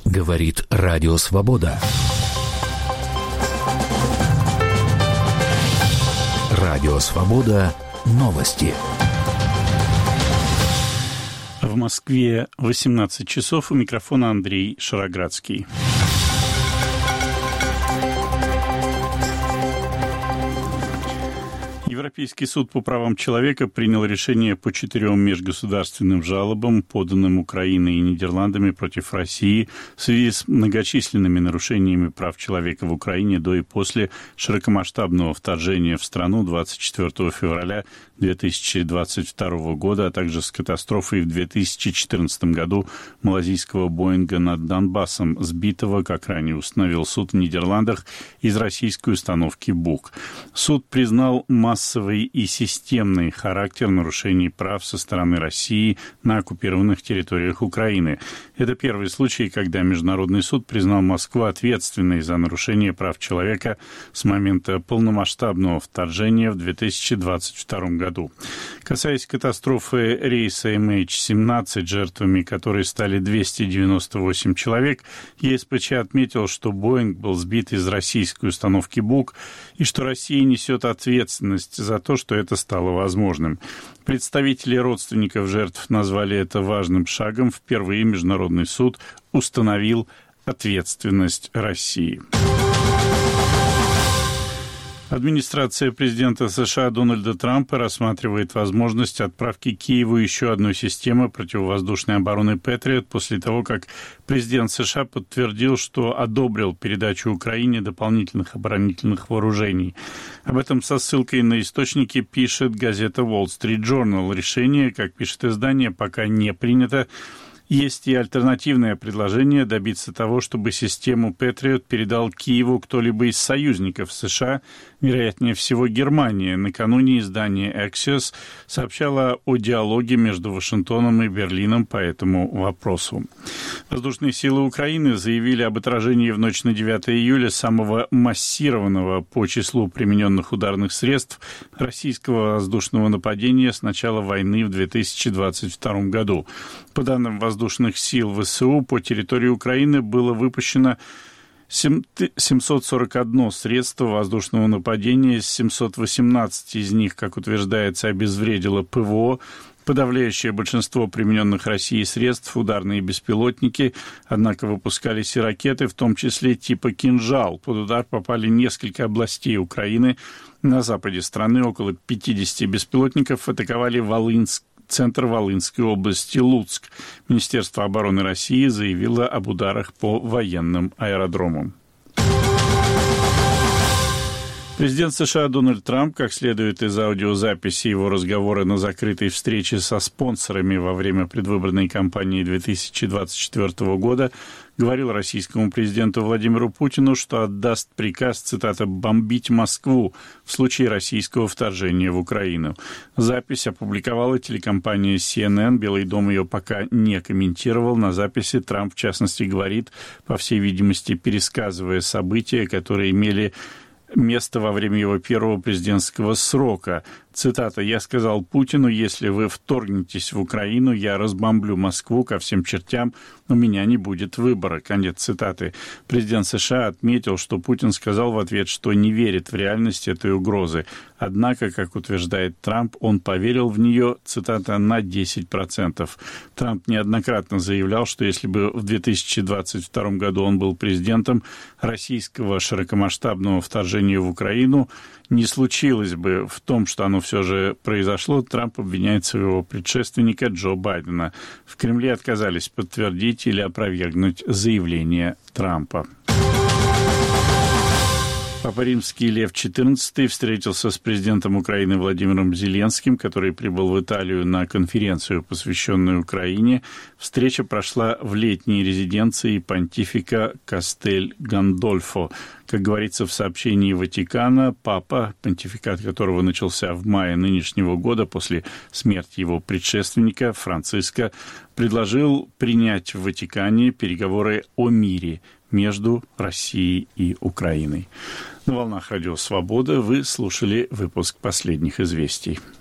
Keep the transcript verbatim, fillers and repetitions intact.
говорит Радио Свобода. Радио Свобода. Новости. В Москве восемнадцать часов. У микрофона Андрей Шароградский. Европейский суд по правам человека принял решение по четырем межгосударственным жалобам, поданным Украиной и Нидерландами против России в связи с многочисленными нарушениями прав человека в Украине до и после широкомасштабного вторжения в страну двадцать четвёртого февраля две тысячи двадцать второго года, а также с катастрофой в две тысячи четырнадцатом году малазийского Боинга над Донбассом, сбитого, как ранее установил суд в Нидерландах, из российской установки «Бук». Суд признал массовый и системный характер нарушений прав со стороны России на оккупированных территориях Украины. Это первый случай, когда Международный суд признал Москву ответственной за нарушение прав человека с момента полномасштабного вторжения в две тысячи двадцать втором году. Касаясь катастрофы рейса эм эйч семнадцать, жертвами которой стали двести девяносто восемь человек, е эс пэ че отметил, что Боинг был сбит из российской установки «Бук» и что Россия несет ответственность за то, что это стало возможным. Представители родственников жертв назвали это важным шагом. Впервые Международный суд установил ответственность России. Администрация президента США Дональда Трампа рассматривает возможность отправки Киеву еще одной системы противовоздушной обороны «Патриот» после того, как президент США подтвердил, что одобрил передачу Украине дополнительных оборонительных вооружений. Об этом со ссылкой на источники пишет газета Wall Street Journal. Решение, как пишет издание, пока не принято. Есть и альтернативное предложение добиться того, чтобы систему «Патриот» передал Киеву кто-либо из союзников США, вероятнее всего Германия. Накануне издание Axios сообщало о диалоге между Вашингтоном и Берлином по этому вопросу. Воздушные силы Украины заявили об отражении в ночь на девятое июля самого массированного по числу примененных ударных средств российского воздушного нападения с начала войны в две тысячи двадцать втором году. По данным воздушных сил вэ эс у, по территории Украины было выпущено семьсот сорок одно средство воздушного нападения, семьсот восемнадцать из них, как утверждается, обезвредило пэ вэ о. Подавляющее большинство примененных Россией средств — ударные беспилотники, однако выпускались и ракеты, в том числе типа «Кинжал». Под удар попали несколько областей Украины. На западе страны около пятьдесят беспилотников атаковали Волынск, центр Волынской области, Луцк. Министерство обороны России заявило об ударах по военным аэродромам. Президент США Дональд Трамп, как следует из аудиозаписи его разговора на закрытой встрече со спонсорами во время предвыборной кампании две тысячи двадцать четвёртого года, говорил российскому президенту Владимиру Путину, что отдаст приказ, цитата, «бомбить Москву» в случае российского вторжения в Украину. Запись опубликовала телекомпания си эн эн. Белый дом ее пока не комментировал. На записи Трамп, в частности, говорит, по всей видимости, пересказывая события, которые имели место во время его первого президентского срока. Цитата: «Я сказал Путину, если вы вторгнетесь в Украину, я разбомблю Москву ко всем чертям, у меня не будет выбора». Конец цитаты. Президент США отметил, что Путин сказал в ответ, что не верит в реальность этой угрозы. Однако, как утверждает Трамп, он поверил в нее, цитата, на десять процентов. Трамп неоднократно заявлял, что если бы в две тысячи двадцать втором году он был президентом, российского широкомасштабного вторжения в Украину не случилось бы. В том, что оно все же произошло, Трамп обвиняет своего предшественника Джо Байдена. В Кремле отказались подтвердить или опровергнуть заявление Трампа. Папа Римский Лев четырнадцатый встретился с президентом Украины Владимиром Зеленским, который прибыл в Италию на конференцию, посвященную Украине. Встреча прошла в летней резиденции понтифика Кастель-Гандольфо. Как говорится в сообщении Ватикана, папа, понтификат которого начался в мае нынешнего года после смерти его предшественника Франциска, предложил принять в Ватикане переговоры о мире между Россией и Украиной. На волнах Радио Свобода вы слушали выпуск последних известий.